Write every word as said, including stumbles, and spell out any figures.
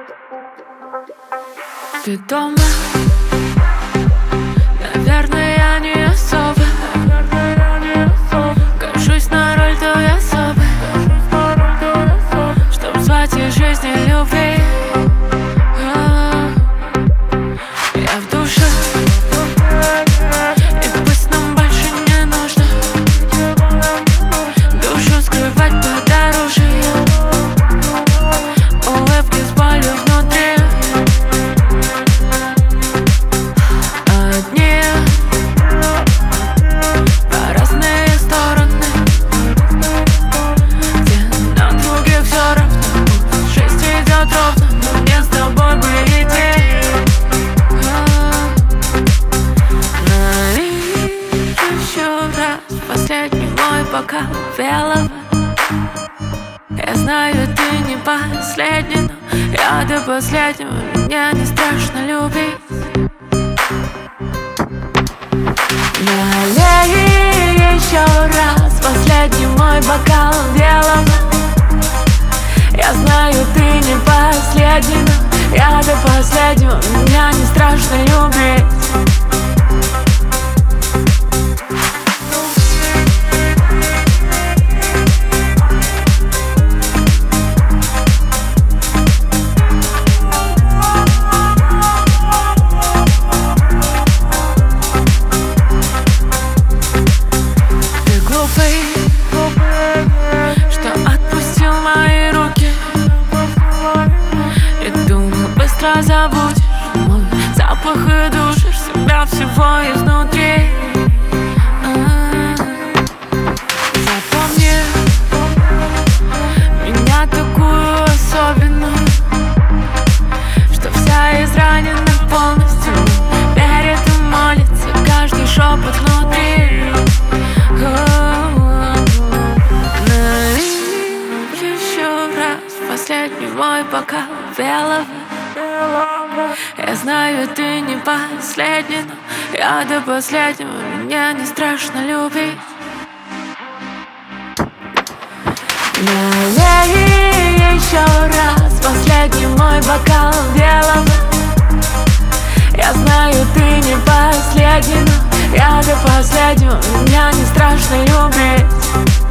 Ты дома? Наверное, я не особо. Кажусь на роль той особы, чтоб звать из жизни любви. Я в душе, и пусть нам больше не нужно душу скрывать подороже. Улыбки с болью внутри, одни по разные стороны, где на других все равно. Жизнь идет ровно, но мне с тобой бы идти. Налью еще раз последний мой бокал белого. Я знаю, ты не последний, но я до последнего, мне не страшно любить. Налей еще раз последний мой бокал белого. Я знаю, ты не последний, но я до последнего, меня не страшно любить. Что отпустил мои руки и думал, быстро забудешь мой запах и душишь себя всего изнутри. Запомни меня такую особенную, что вся изранена полностью, верит и молится каждый шепот внутри. Последний мой бокал белого. Я знаю, ты не последний, но я до последнего, меня не страшно любить. Налей еще раз последний мой бокал белого. Я знаю, ты не последний, но я до последнего, меня не страшно любить.